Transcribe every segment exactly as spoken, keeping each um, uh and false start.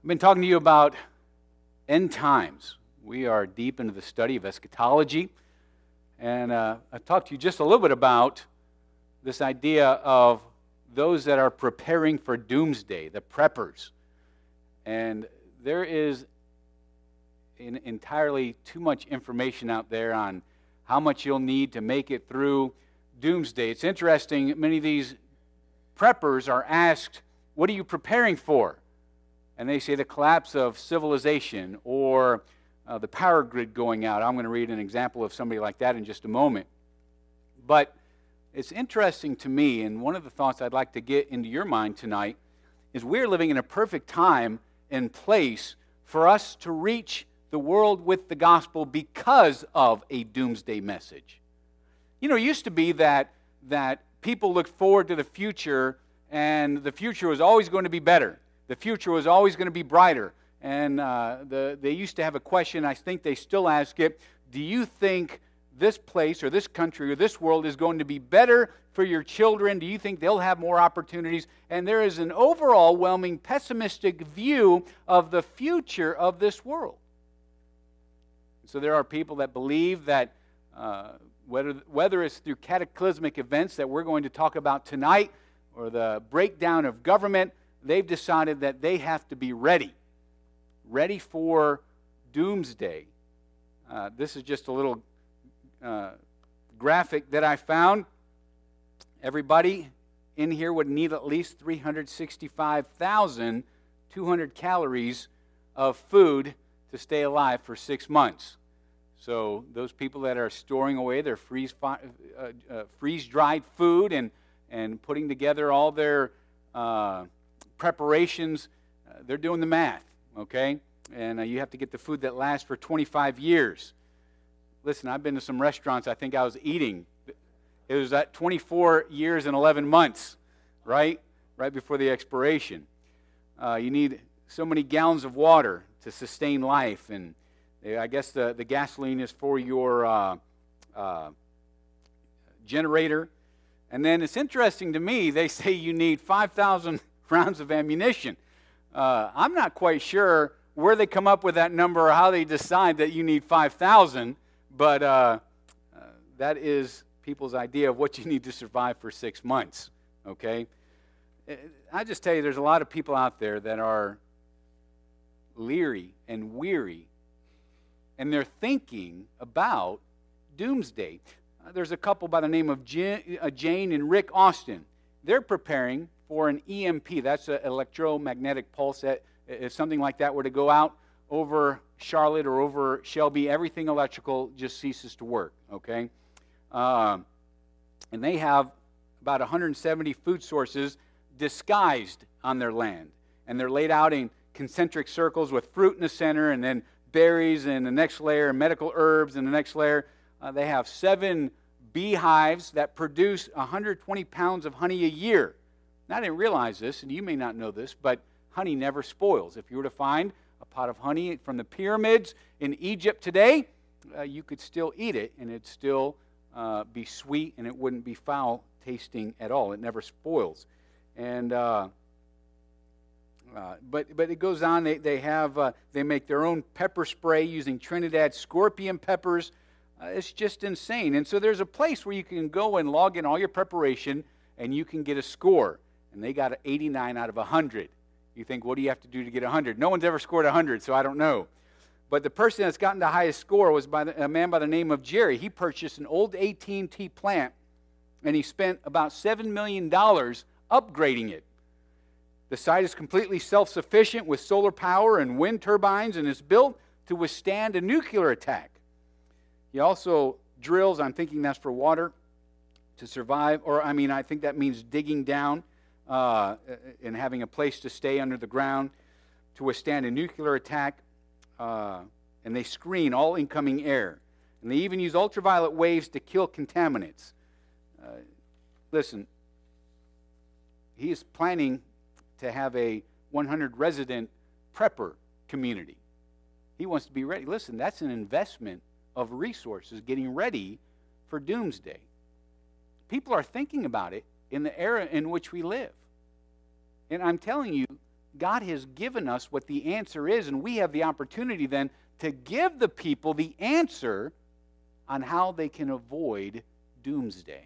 I've been talking to you about end times. We are deep into the study of eschatology, and uh, I've talked to you just a little bit about this idea of those that are preparing for doomsday, the preppers. And there is in, entirely too much information out there on how much you'll need to make it through doomsday. It's interesting, many of these preppers are asked, what are you preparing for? And they say the collapse of civilization or uh, the power grid going out. I'm going to read an example of somebody like that in just a moment. But it's interesting to me, and one of the thoughts I'd like to get into your mind tonight is we're living in a perfect time and place for us to reach the world with the gospel because of a doomsday message. You know, it used to be that, that people looked forward to the future, and the future was always going to be better. The future was always going to be brighter. And uh, the, they used to have a question, I think they still ask it, do you think this place or this country or this world is going to be better for your children? Do you think they'll have more opportunities? And there is an overwhelming pessimistic view of the future of this world. So there are people that believe that uh, whether, whether it's through cataclysmic events that we're going to talk about tonight or the breakdown of government, they've decided that they have to be ready, ready for doomsday. Uh, this is just a little uh, graphic that I found. Everybody in here would need at least three hundred sixty-five thousand two hundred calories of food to stay alive for six months. So those people that are storing away their freeze uh, uh, freeze-dried food and, and putting together all their uh, preparations, uh, they're doing the math, okay? And uh, you have to get the food that lasts for twenty-five years. Listen, I've been to some restaurants, I think I was eating. It was at twenty-four years and eleven months, right? Right before the expiration. Uh, you need so many gallons of water to sustain life. And I guess the, the gasoline is for your uh, uh, generator. And then it's interesting to me, they say you need five thousand rounds of ammunition. Uh, I'm not quite sure where they come up with that number or how they decide that you need five thousand, but uh, uh, that is people's idea of what you need to survive for six months, okay? I just tell you, there's a lot of people out there that are leery and weary, and they're thinking about doomsday. Uh, there's a couple by the name of Jen, uh, Jane and Rick Austin. They're preparing for an E M P. That's an electromagnetic pulse. That if something like that were to go out over Charlotte or over Shelby, everything electrical just ceases to work, okay? Um, and they have about one hundred seventy food sources disguised on their land. And they're laid out in concentric circles with fruit in the center and then berries in the next layer and medical herbs in the next layer. Uh, they have seven beehives that produce one hundred twenty pounds of honey a year. Now, I didn't realize this, and you may not know this, but honey never spoils. If you were to find a pot of honey from the pyramids in Egypt today, uh, you could still eat it, and it'd still uh, be sweet, and it wouldn't be foul tasting at all. It never spoils. And uh, uh, but but it goes on. They they have uh, they make their own pepper spray using Trinidad scorpion peppers. Uh, it's just insane. And so there's a place where you can go and log in all your preparation, and you can get a score. And they got an eighty-nine out of one hundred. You think, what do you have to do to get one hundred? No one's ever scored one hundred, so I don't know. But the person that's gotten the highest score was by the, a man by the name of Jerry. He purchased an old A T and T plant, and he spent about seven million dollars upgrading it. The site is completely self-sufficient with solar power and wind turbines, and is built to withstand a nuclear attack. He also drills, I'm thinking that's for water, to survive, or I mean, I think that means digging down uh, and having a place to stay under the ground to withstand a nuclear attack. Uh, and they screen all incoming air. And they even use ultraviolet waves to kill contaminants. Uh, listen, he is planning to have a one hundred resident prepper community. He wants to be ready. Listen, that's an investment of resources getting ready for doomsday. People are thinking about it in the era in which we live. And I'm telling you, God has given us what the answer is, and we have the opportunity then to give the people the answer on how they can avoid doomsday.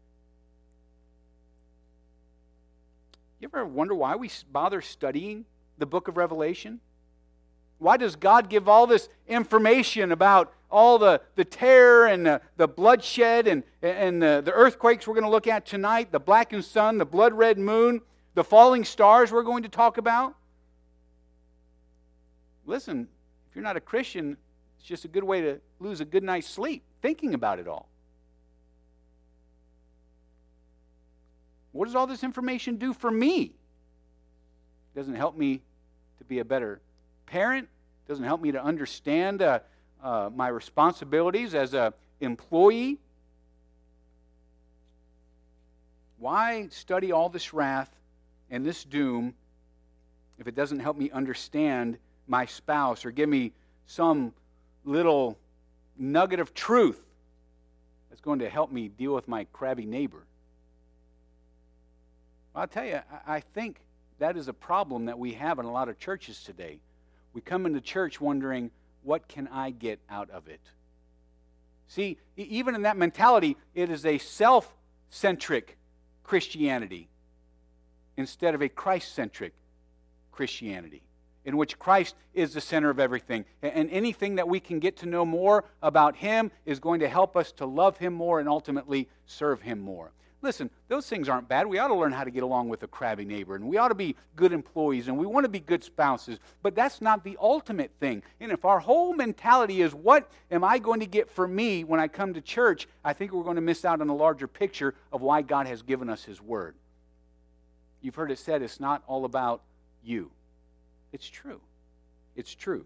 You ever wonder why we bother studying the book of Revelation? Why does God give all this information about all the, the terror and the, the bloodshed and, and the, the earthquakes we're going to look at tonight, the blackened sun, the blood-red moon, the falling stars we're going to talk about? Listen, if you're not a Christian, it's just a good way to lose a good night's sleep, thinking about it all. What does all this information do for me? It doesn't help me to be a better parent. It doesn't help me to understand uh, uh, my responsibilities as an employee. Why study all this wrath and this doom if it doesn't help me understand my spouse or give me some little nugget of truth that's going to help me deal with my crabby neighbor? I'll tell you, I think that is a problem that we have in a lot of churches today. We come into church wondering, what can I get out of it? See, even in that mentality, it is a self-centric Christianity instead of a Christ-centric Christianity, in which Christ is the center of everything. And anything that we can get to know more about Him is going to help us to love Him more and ultimately serve Him more. Listen, those things aren't bad. We ought to learn how to get along with a crabby neighbor, and we ought to be good employees, and we want to be good spouses, but that's not the ultimate thing. And if our whole mentality is, what am I going to get for me when I come to church, I think we're going to miss out on the larger picture of why God has given us His Word. You've heard it said, it's not all about you. It's true. It's true.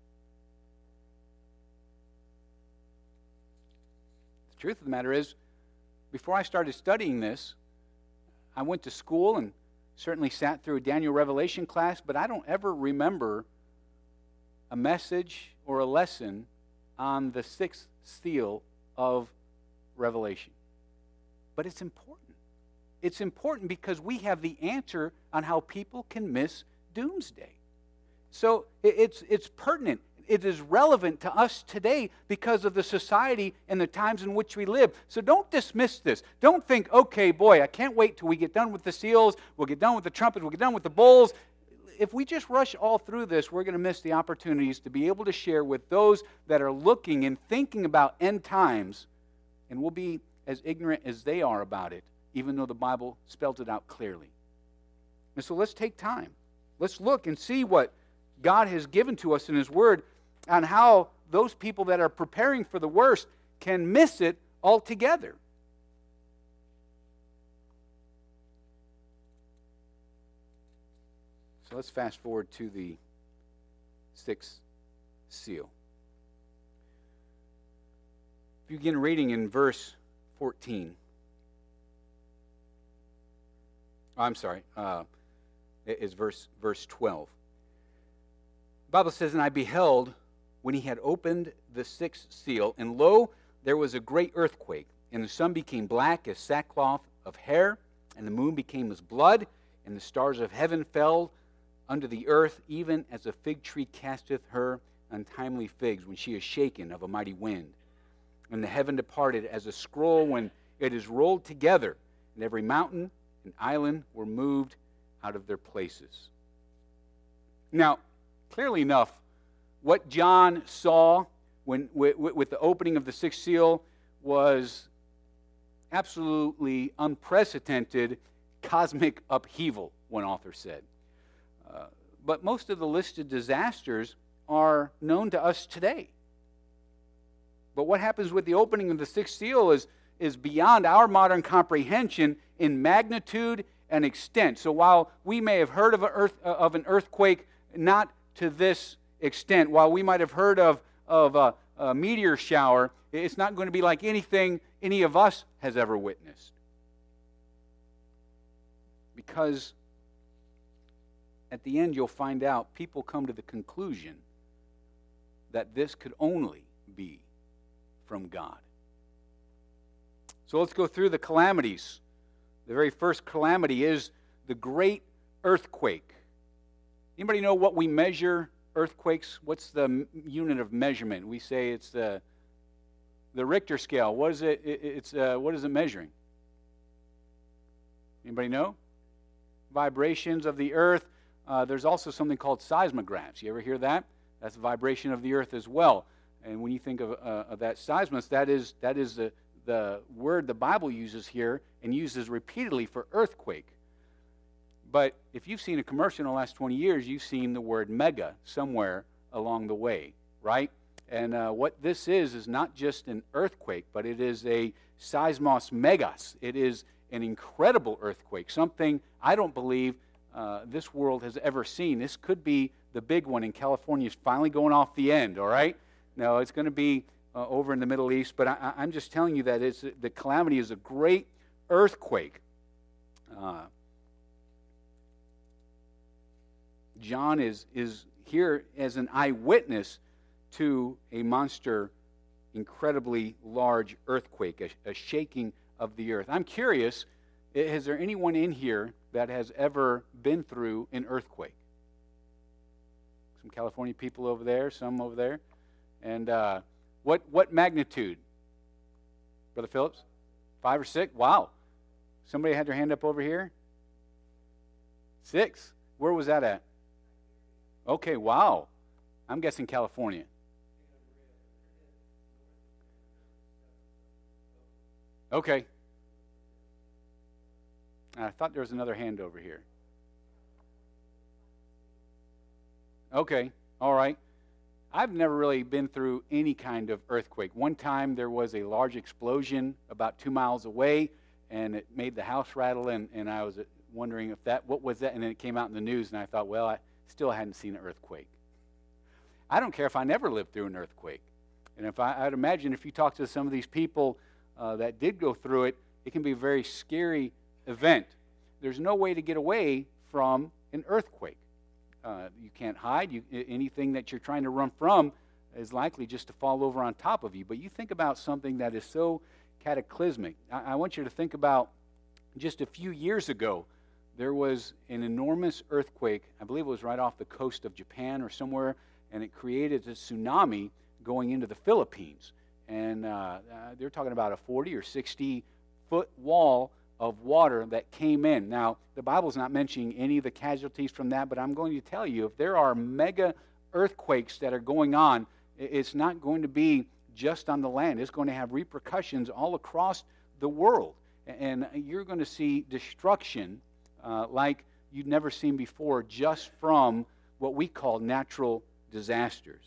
The truth of the matter is, before I started studying this, I went to school and certainly sat through a Daniel Revelation class, but I don't ever remember a message or a lesson on the sixth seal of Revelation. But it's important. It's important because we have the answer on how people can miss doomsday. So it's, it's pertinent. It is relevant to us today because of the society and the times in which we live. So don't dismiss this. Don't think, okay, boy, I can't wait till we get done with the seals, we'll get done with the trumpets, we'll get done with the bowls. If we just rush all through this, we're going to miss the opportunities to be able to share with those that are looking and thinking about end times, and we'll be as ignorant as they are about it, even though the Bible spells it out clearly. And so let's take time. Let's look and see what God has given to us in His Word on how those people that are preparing for the worst can miss it altogether. So let's fast forward to the sixth seal. If you begin reading in verse fourteen. Oh, I'm sorry. Uh, it is verse, verse twelve. The Bible says, and I beheld when he had opened the sixth seal, and lo, there was a great earthquake, and the sun became black as sackcloth of hair, and the moon became as blood, and the stars of heaven fell unto the earth, even as a fig tree casteth her untimely figs when she is shaken of a mighty wind. And the heaven departed as a scroll when it is rolled together, and every mountain and island were moved out of their places. Now, clearly enough, what John saw when with, with the opening of the sixth seal was absolutely unprecedented cosmic upheaval, one author said. Uh, but most of the listed disasters are known to us today. But what happens with the opening of the sixth seal is, is beyond our modern comprehension in magnitude and extent. So while we may have heard of, a earth, uh, of an earthquake, not to this extent, while we might have heard of, of a, a meteor shower, it's not going to be like anything any of us has ever witnessed. Because at the end you'll find out people come to the conclusion that this could only be from God. So let's go through the calamities. The very first calamity is the great earthquake. Anybody know what we measure earthquakes? What's the m- unit of measurement? We say it's the the Richter scale. What is it? it it's uh, what is it measuring? Anybody know? Vibrations of the earth. Uh, there's also something called seismographs. You ever hear that? That's a vibration of the earth as well. And when you think of, uh, of that seismos, that is that is the the word the Bible uses here and uses repeatedly for earthquake. But if you've seen a commercial in the last twenty years, you've seen the word mega somewhere along the way, right? And uh, what this is is not just an earthquake, but it is a seismos megas. It is an incredible earthquake, something I don't believe uh, this world has ever seen. This could be the big one, and California is finally going off the end, all right? No, it's going to be uh, over in the Middle East, but I, I'm just telling you that it's, the calamity is a great earthquake. Uh, John is, is here as an eyewitness to a monster, incredibly large earthquake, a, a shaking of the earth. I'm curious, is there anyone in here that has ever been through an earthquake? Some California people over there, some over there. And uh, what what magnitude? Brother Phillips? Five or six? Wow. Somebody had their hand up over here? Six. Where was that at? Okay, wow. I'm guessing California. Okay. I thought there was another hand over here. Okay, all right. I've never really been through any kind of earthquake. One time there was a large explosion about two miles away, and it made the house rattle, and, and I was wondering if that, what was that? And then it came out in the news, and I thought, well, I still hadn't seen an earthquake. I don't care if I never lived through an earthquake. And if I, I'd imagine if you talk to some of these people uh, that did go through it, it can be a very scary event. There's no way to get away from an earthquake. Uh, you can't hide. You, anything that you're trying to run from is likely just to fall over on top of you. But you think about something that is so cataclysmic. I, I want you to think about just a few years ago, there was an enormous earthquake. I believe it was right off the coast of Japan or somewhere, and it created a tsunami going into the Philippines. And uh, uh, they're talking about a forty or sixty foot wall of water that came in. Now, the Bible's not mentioning any of the casualties from that, but I'm going to tell you, if there are mega earthquakes that are going on, it's not going to be just on the land. It's going to have repercussions all across the world. And you're going to see destruction uh, like you'd never seen before just from what we call natural disasters.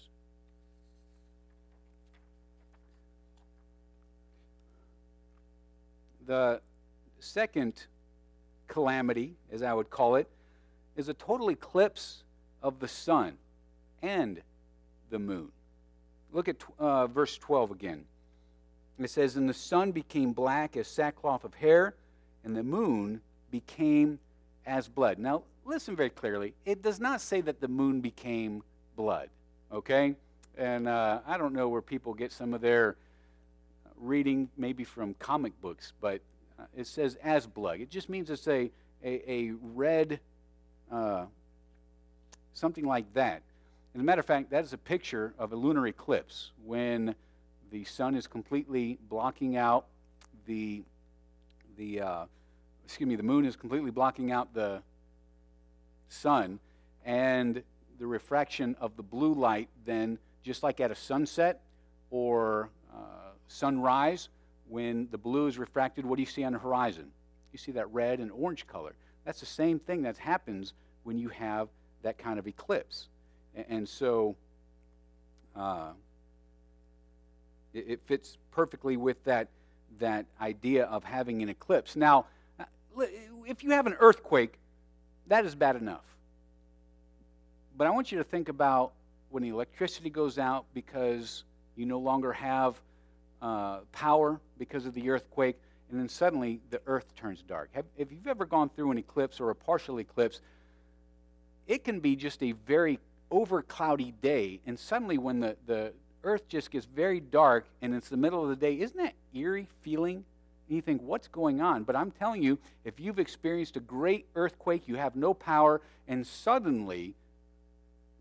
The second calamity, as I would call it, is a total eclipse of the sun and the moon. Look at uh, verse twelve again. It says, "And the sun became black as sackcloth of hair, and the moon became as blood." Now, listen very clearly. It does not say that the moon became blood, okay? And uh, I don't know where people get some of their reading, maybe from comic books, but uh, it says as blood. It just means it's a, a, a red, uh, something like that. As a matter of fact, that is a picture of a lunar eclipse when the sun is completely blocking out the, the uh, excuse me, the moon is completely blocking out the sun, and the refraction of the blue light then, just like at a sunset or uh, sunrise, when the blue is refracted, what do you see on the horizon? You see that red and orange color. That's the same thing that happens when you have that kind of eclipse. And, and so uh, it, it fits perfectly with that, that idea of having an eclipse. Now, if you have an earthquake, that is bad enough. But I want you to think about when the electricity goes out because you no longer have uh, power because of the earthquake, and then suddenly the earth turns dark. Have, if you've ever gone through an eclipse or a partial eclipse, it can be just a very over cloudy day, and suddenly when the, the earth just gets very dark and it's the middle of the day, isn't that eerie feeling? And you think, what's going on? But I'm telling you, if you've experienced a great earthquake, you have no power, and suddenly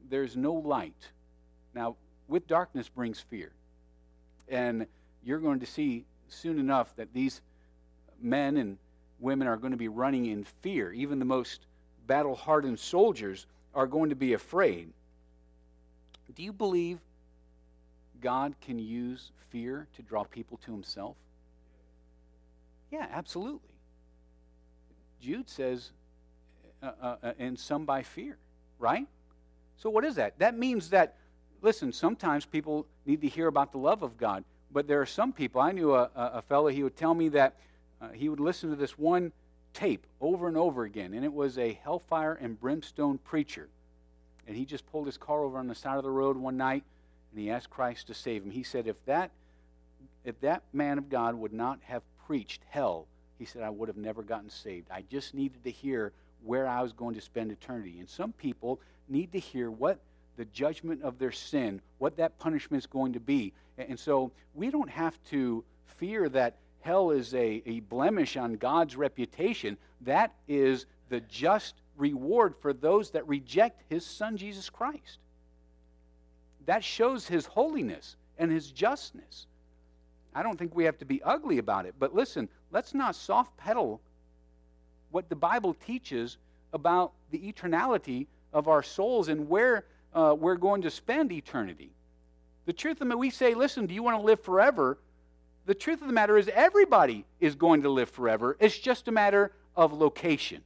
there's no light. Now, with darkness brings fear. And you're going to see soon enough that these men and women are going to be running in fear. Even the most battle-hardened soldiers are going to be afraid. Do you believe God can use fear to draw people to himself? Yeah, absolutely. Jude says, uh, uh, and some by fear, right? So what is that? That means that, listen, sometimes people need to hear about the love of God, but there are some people. I knew a, a fellow, he would tell me that uh, he would listen to this one tape over and over again, and it was a hellfire and brimstone preacher. And he just pulled his car over on the side of the road one night, and he asked Christ to save him. He said, if that, if that man of God would not have preached hell, he said, I would have never gotten saved. I just needed to hear where I was going to spend eternity. And some people need to hear what the judgment of their sin, what that punishment is going to be. And so we don't have to fear that hell is a, a blemish on God's reputation. That is the just reward for those that reject his Son, Jesus Christ. That shows his holiness and his justness. I don't think we have to be ugly about it. But listen, let's not soft pedal what the Bible teaches about the eternality of our souls and where uh, we're going to spend eternity. The truth of the matter, we say, listen, do you want to live forever? The truth of the matter is everybody is going to live forever. It's just a matter of location.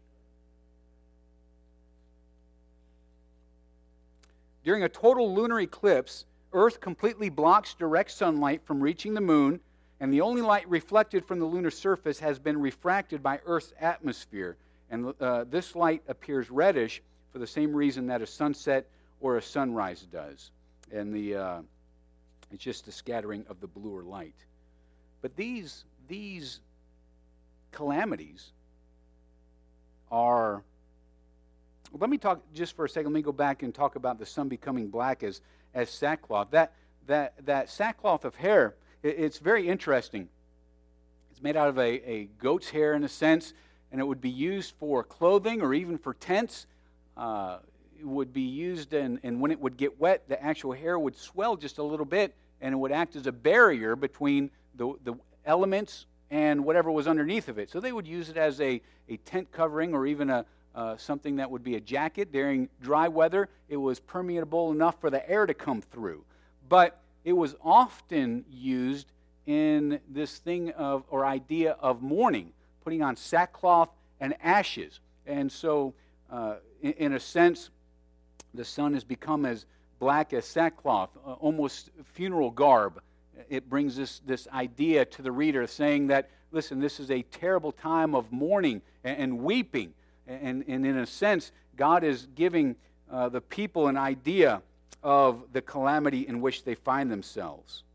During a total lunar eclipse, Earth completely blocks direct sunlight from reaching the moon, and the only light reflected from the lunar surface has been refracted by Earth's atmosphere. And uh, this light appears reddish for the same reason that a sunset or a sunrise does. And the uh, it's just a scattering of the bluer light. But these, these calamities are... Let me talk just for a second. Let me go back and talk about the sun becoming black as, as sackcloth. That, that, that sackcloth of hair, it, it's very interesting. It's made out of a, a goat's hair in a sense, and it would be used for clothing or even for tents. Uh, it would be used, in, and when it would get wet, the actual hair would swell just a little bit, and it would act as a barrier between the, the elements and whatever was underneath of it. So they would use it as a, a tent covering or even a Uh, something that would be a jacket. During dry weather, it was permeable enough for the air to come through. But it was often used in this thing of, or idea of mourning, putting on sackcloth and ashes. And so, uh, in, in a sense, the sun has become as black as sackcloth, uh, almost funeral garb. It brings this, this idea to the reader saying that, listen, this is a terrible time of mourning and, and weeping. And, and in a sense, God is giving uh, the people an idea of the calamity in which they find themselves.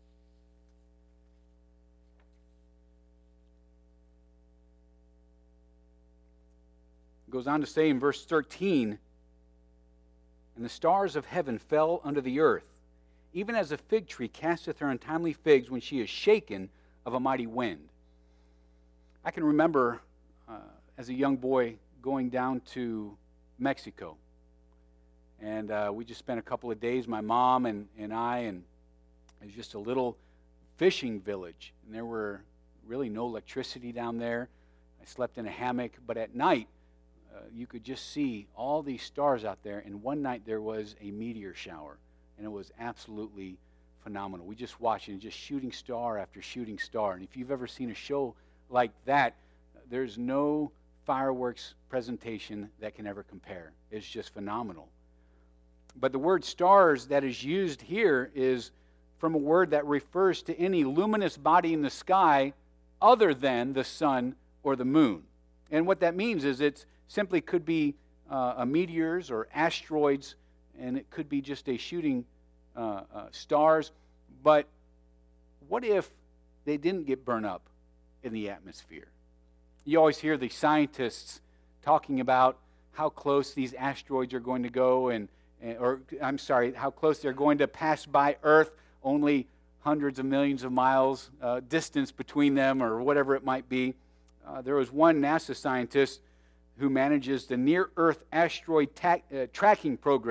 It goes on to say in verse thirteen, and the stars of heaven fell unto the earth, even as a fig tree casteth her untimely figs when she is shaken of a mighty wind. I can remember uh, as a young boy going down to Mexico. And uh, we just spent a couple of days, my mom and, and I, and it was just a little fishing village. And there were really no electricity down there. I slept in a hammock, but at night, uh, you could just see all these stars out there. And one night there was a meteor shower, and it was absolutely phenomenal. We just watched it, just shooting star after shooting star. And if you've ever seen a show like that, there's no fireworks presentation that can ever compare. It's just phenomenal. But the word stars that is used here is from a word that refers to any luminous body in the sky other than the sun or the moon. And what that means is it simply could be uh, a meteors or asteroids, and it could be just a shooting uh, uh, stars. But what if they didn't get burned up in the atmosphere? You always hear the scientists talking about how close these asteroids are going to go, and, and or I'm sorry, how close they're going to pass by Earth, only hundreds of millions of miles uh, distance between them, or whatever it might be. Uh, there was one NASA scientist who manages the Near-Earth Asteroid ta- uh, Tracking Program.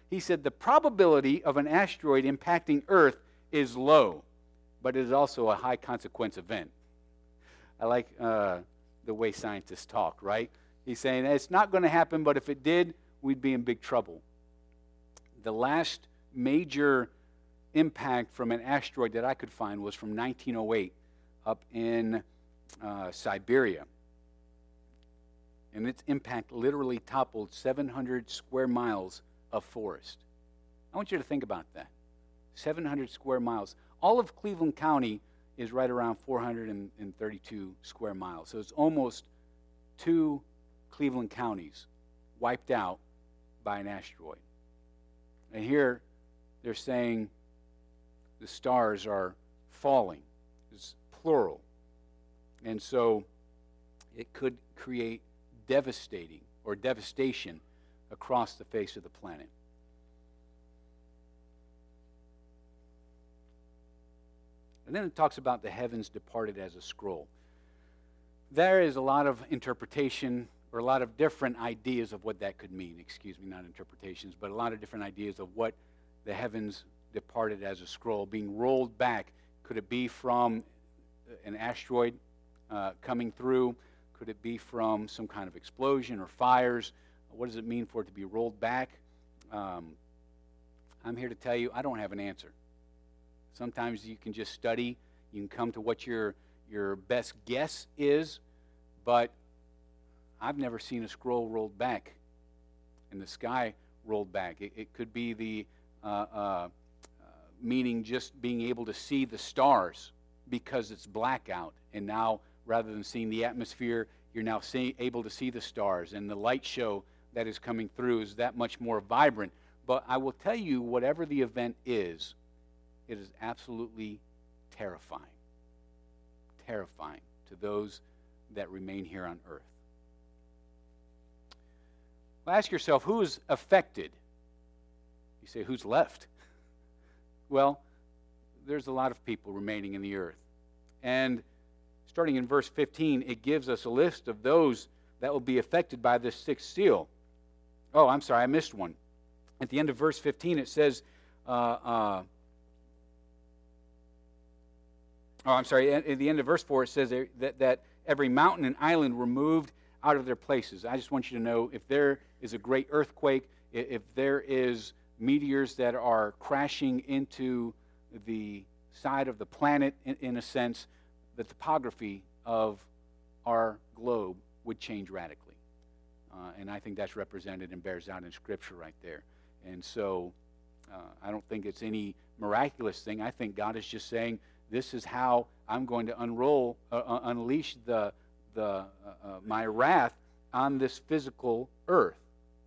He said, the probability of an asteroid impacting Earth is low, but it is also a high consequence event. I like uh, the way scientists talk, right? He's saying it's not going to happen, but if it did, we'd be in big trouble. The last major impact from an asteroid that I could find was from nineteen oh eight up in uh, Siberia. And its impact literally toppled seven hundred square miles of forest. I want you to think about that. seven hundred square miles. All of Cleveland County is right around four hundred thirty-two square miles. So it's almost two Cleveland counties wiped out by an asteroid. And here they're saying the stars are falling. It's plural. And so it could create devastating or devastation across the face of the planet. And then it talks about the heavens departed as a scroll. There is a lot of interpretation or a lot of different ideas of what that could mean. Excuse me, not interpretations, but a lot of different ideas of what the heavens departed as a scroll, being rolled back. Could it be from an asteroid uh, coming through? Could it be from some kind of explosion or fires? What does it mean for it to be rolled back? Um, I'm here to tell you, I don't have an answer. Sometimes you can just study. You can come to what your your best guess is, but I've never seen a scroll rolled back in the sky rolled back. It, it could be the uh, uh, uh, meaning just being able to see the stars because it's black out, and now rather than seeing the atmosphere, you're now see, able to see the stars, and the light show that is coming through is that much more vibrant. But I will tell you, whatever the event is, it is absolutely terrifying. Terrifying to those that remain here on earth. Well, ask yourself, who is affected? You say, who's left? Well, there's a lot of people remaining in the earth. And starting in verse fifteen, it gives us a list of those that will be affected by this sixth seal. Oh, I'm sorry, I missed one. At the end of verse fifteen, it says, uh, uh, oh, I'm sorry, at, at the end of verse four, it says that, that every mountain and island were moved out of their places. I just want you to know, if there is a great earthquake, if there is meteors that are crashing into the side of the planet, in, in a sense, the topography of our globe would change radically. Uh, and I think that's represented and bears out in Scripture right there. And so uh, I don't think it's any miraculous thing. I think God is just saying, this is how I'm going to unroll, uh, uh, unleash the, the, uh, uh, my wrath on this physical earth.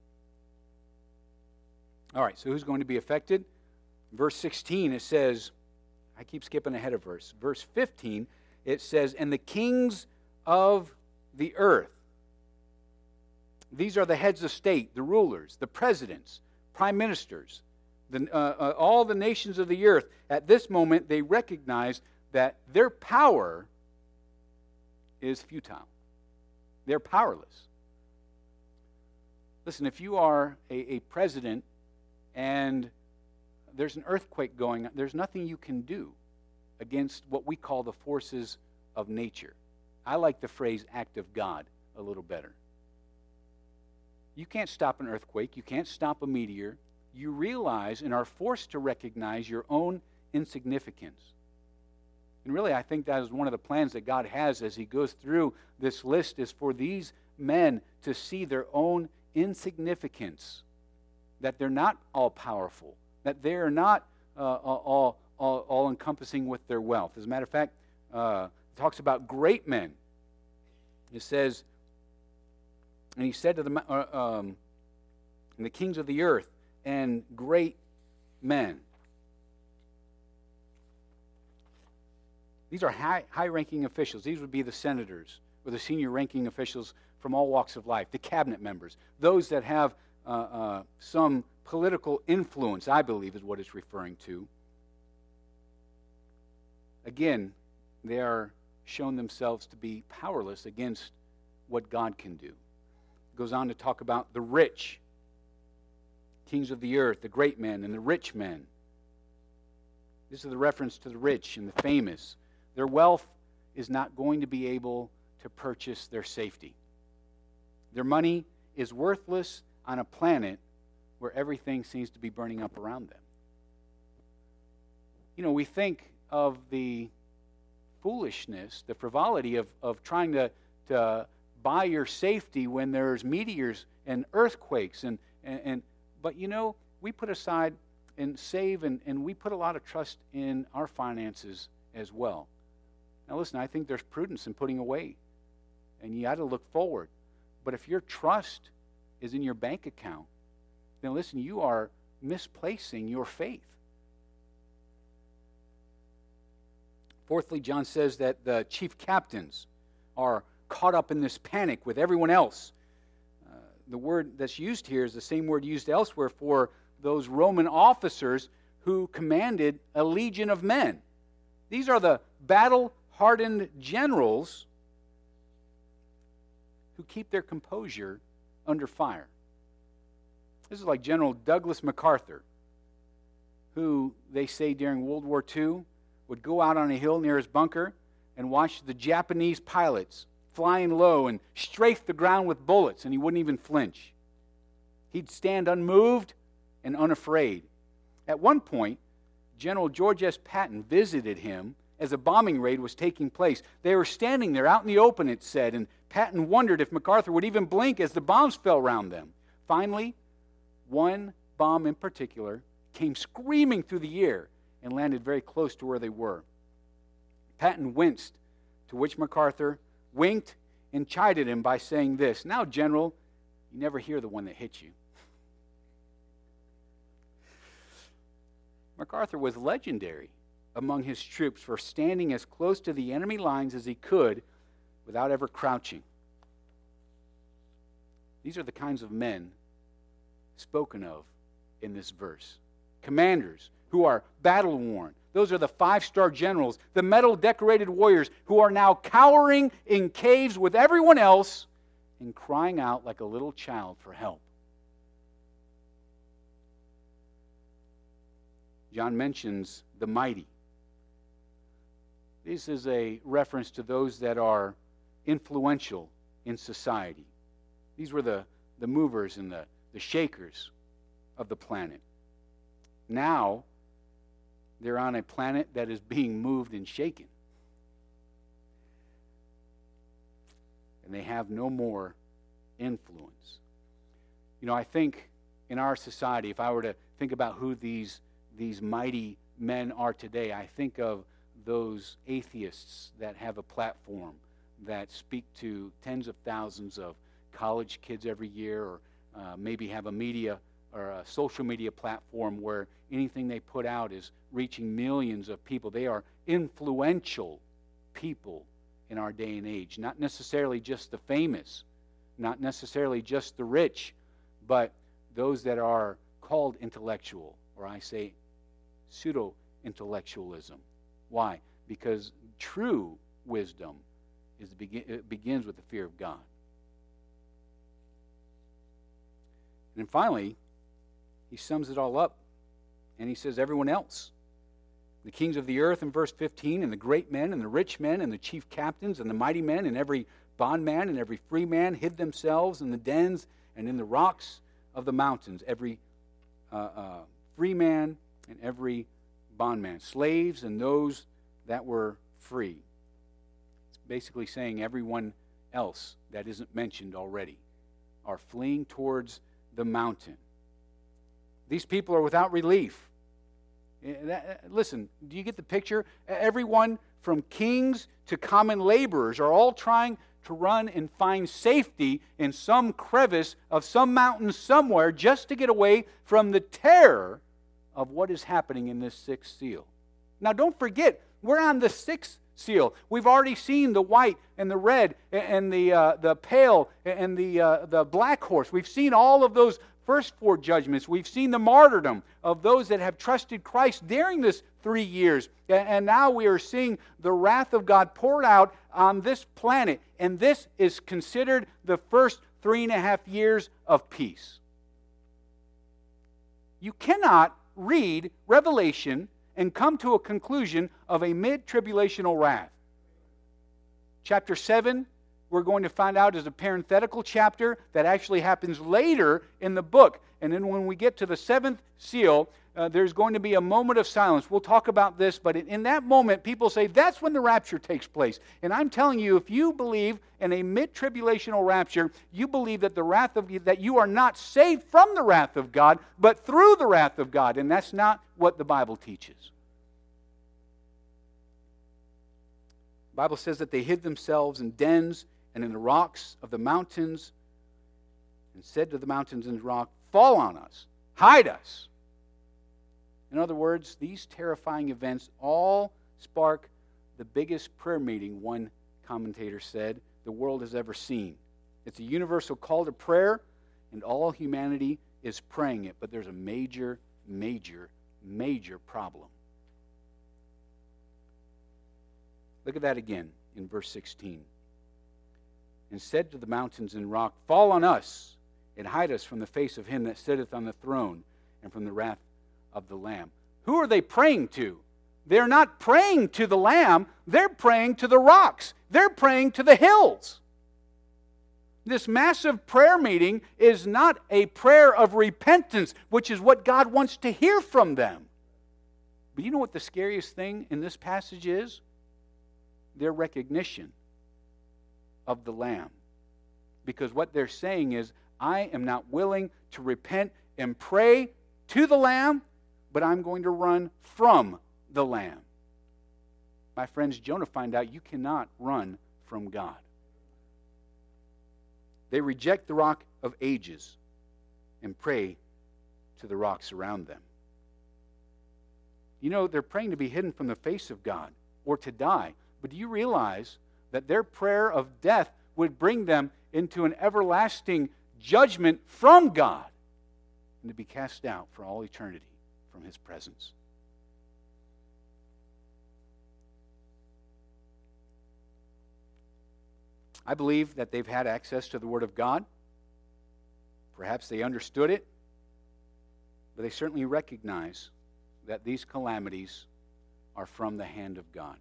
All right, so who's going to be affected? Verse sixteen, it says, I keep skipping ahead of verse. Verse fifteen, it says, and the kings of the earth. These are the heads of state, the rulers, the presidents, prime ministers, the, uh, uh, all the nations of the earth. At this moment, they recognize that their power is futile. They're powerless. Listen, if you are a, a president and there's an earthquake going on, there's nothing you can do against what we call the forces of nature. I like the phrase act of God a little better. You can't stop an earthquake. You can't stop a meteor. You realize and are forced to recognize your own insignificance. And really, I think that is one of the plans that God has as he goes through this list, is for these men to see their own insignificance, that they're not all powerful, that they are not uh, all, all, all encompassing with their wealth. As a matter of fact, uh, it talks about great men. It says, and he said to the, uh, um, the kings of the earth and great men. These are high, high-ranking officials. These would be the senators or the senior-ranking officials from all walks of life, the cabinet members, those that have uh, uh, some political influence, I believe is what it's referring to. Again, they are shown themselves to be powerless against what God can do. It goes on to talk about the rich, kings of the earth, the great men and the rich men. This is the reference to the rich and the famous. Their wealth is not going to be able to purchase their safety. Their money is worthless on a planet where everything seems to be burning up around them. You know, we think of the foolishness, the frivolity of, of trying to, to buy your safety when there's meteors and earthquakes. And, and, and But, you know, we put aside and save, and, and we put a lot of trust in our finances as well. Now, listen, I think there's prudence in putting away, and you got to look forward. But if your trust is in your bank account, then listen, you are misplacing your faith. Fourthly, John says that the chief captains are caught up in this panic with everyone else. Uh, the word that's used here is the same word used elsewhere for those Roman officers who commanded a legion of men. These are the battle-hardened generals who keep their composure under fire. This is like General Douglas MacArthur, who they say during World War Two would go out on a hill near his bunker and watch the Japanese pilots flying low and strafe the ground with bullets, and he wouldn't even flinch. He'd stand unmoved and unafraid. At one point, General George S. Patton visited him as a bombing raid was taking place. They were standing there out in the open, it said, and Patton wondered if MacArthur would even blink as the bombs fell around them. Finally, one bomb in particular came screaming through the air and landed very close to where they were. Patton winced, to which MacArthur winked and chided him by saying this, "Now, General, you never hear the one that hit you." MacArthur was legendary among his troops for standing as close to the enemy lines as he could without ever crouching. These are the kinds of men spoken of in this verse. Commanders who are battle-worn. Those are the five-star generals, the medal-decorated warriors who are now cowering in caves with everyone else and crying out like a little child for help. John mentions the mighty. This is a reference to those that are influential in society. These were the, the movers and the, the shakers of the planet. Now, they're on a planet that is being moved and shaken. And they have no more influence. You know, I think in our society, if I were to think about who these, these mighty men are today, I think of those atheists that have a platform that speak to tens of thousands of college kids every year, or uh, maybe have a media or a social media platform where anything they put out is reaching millions of people. They are influential people in our day and age. Not necessarily just the famous, not necessarily just the rich, but those that are called intellectual, or I say pseudo-intellectualism. Why? Because true wisdom is the begin, it begins with the fear of God. And then finally, he sums it all up, and he says, everyone else. The kings of the earth in verse fifteen, and the great men, and the rich men, and the chief captains, and the mighty men, and every bondman, and every free man hid themselves in the dens and in the rocks of the mountains. Every uh, uh, free man and every bondman. Slaves and those that were free. It's basically saying everyone else that isn't mentioned already are fleeing towards the mountain. These people are without relief. Listen, do you get the picture? Everyone from kings to common laborers are all trying to run and find safety in some crevice of some mountain somewhere just to get away from the terror of what is happening in this sixth seal. Now, don't forget, we're on the sixth seal. We've already seen the white and the red and the uh, the pale and the uh, the black horse. We've seen all of those first four judgments. We've seen the martyrdom of those that have trusted Christ during this three years. And now we are seeing the wrath of God poured out on this planet. And this is considered the first three and a half years of peace. You cannot read Revelation and come to a conclusion of a mid-tribulational wrath. Chapter seven, we're going to find out, is a parenthetical chapter that actually happens later in the book. And then when we get to the seventh seal, uh, there's going to be a moment of silence. We'll talk about this, but in, in that moment, people say that's when the rapture takes place. And I'm telling you, if you believe in a mid-tribulational rapture, you believe that the wrath of that you are not saved from the wrath of God, but through the wrath of God. And that's not what the Bible teaches. The Bible says that they hid themselves in dens and in the rocks of the mountains, and said to the mountains and the rock, fall on us, hide us. In other words, these terrifying events all spark the biggest prayer meeting, one commentator said, the world has ever seen. It's a universal call to prayer, and all humanity is praying it, but there's a major, major, major problem. Look at that again in verse sixteen. And said to the mountains and rock, fall on us, and hide us from the face of him that sitteth on the throne, and from the wrath of the Lamb. Who are they praying to? They're not praying to the Lamb, they're praying to the rocks. They're praying to the hills. This massive prayer meeting is not a prayer of repentance, which is what God wants to hear from them. But you know what the scariest thing in this passage is? Their recognition of the Lamb. Because what they're saying is, I am not willing to repent and pray to the Lamb, but I'm going to run from the Lamb. My friends, Jonah find out you cannot run from God. They reject the rock of ages and pray to the rocks around them. You know, they're praying to be hidden from the face of God or to die. But do you realize that their prayer of death would bring them into an everlasting judgment from God and to be cast out for all eternity from His presence? I believe that they've had access to the Word of God. Perhaps they understood it, but they certainly recognize that these calamities are from the hand of God.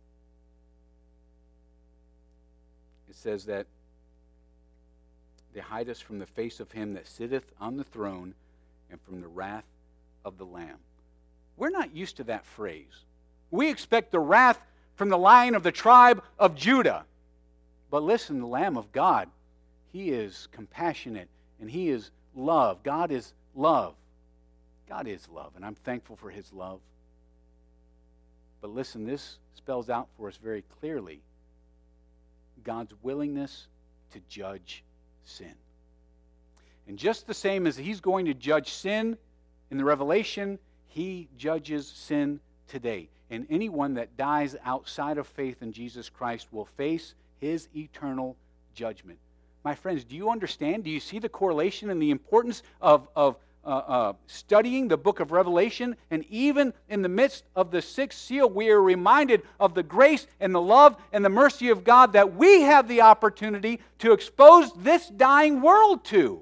It says that they hide us from the face of him that sitteth on the throne and from the wrath of the Lamb. We're not used to that phrase. We expect the wrath from the Lion of the tribe of Judah. But listen, the Lamb of God, He is compassionate and He is love. God is love. God is love, and I'm thankful for His love. But listen, this spells out for us very clearly God's willingness to judge sin. And just the same as He's going to judge sin in the Revelation, He judges sin today. And anyone that dies outside of faith in Jesus Christ will face His eternal judgment. My friends, do you understand? Do you see the correlation and the importance of, of uh, uh, studying the book of Revelation? And even in the midst of the sixth seal, we are reminded of the grace and the love and the mercy of God that we have the opportunity to expose this dying world to.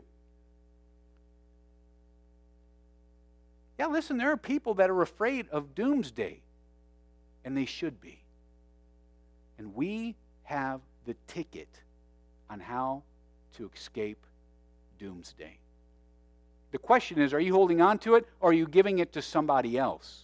Yeah, listen, there are people that are afraid of doomsday, and they should be. And we have the ticket on how to escape doomsday. The question is, are you holding on to it, or are you giving it to somebody else?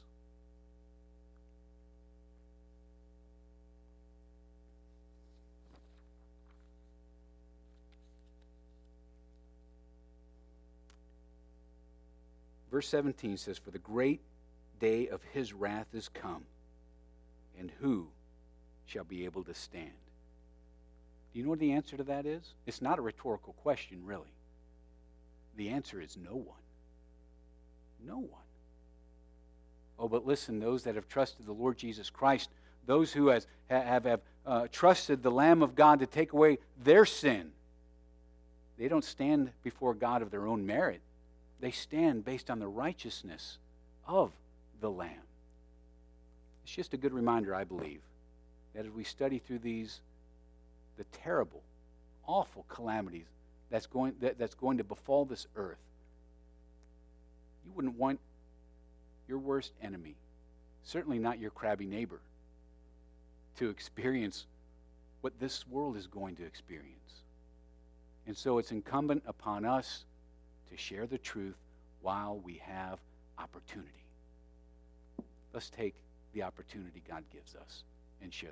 Verse seventeen says, for the great day of His wrath is come, and who shall be able to stand? Do you know what the answer to that is? It's not a rhetorical question, really. The answer is no one. No one. Oh, but listen, those that have trusted the Lord Jesus Christ, those who has, have, have uh, trusted the Lamb of God to take away their sin, they don't stand before God of their own merit. They stand based on the righteousness of the Lamb. It's just a good reminder, I believe, that as we study through these, the terrible, awful calamities that's going, that, that's going to befall this earth, You wouldn't want your worst enemy, certainly not your crabby neighbor, to experience what this world is going to experience. And so it's incumbent upon us to share the truth while we have opportunity. Let's take the opportunity God gives us and share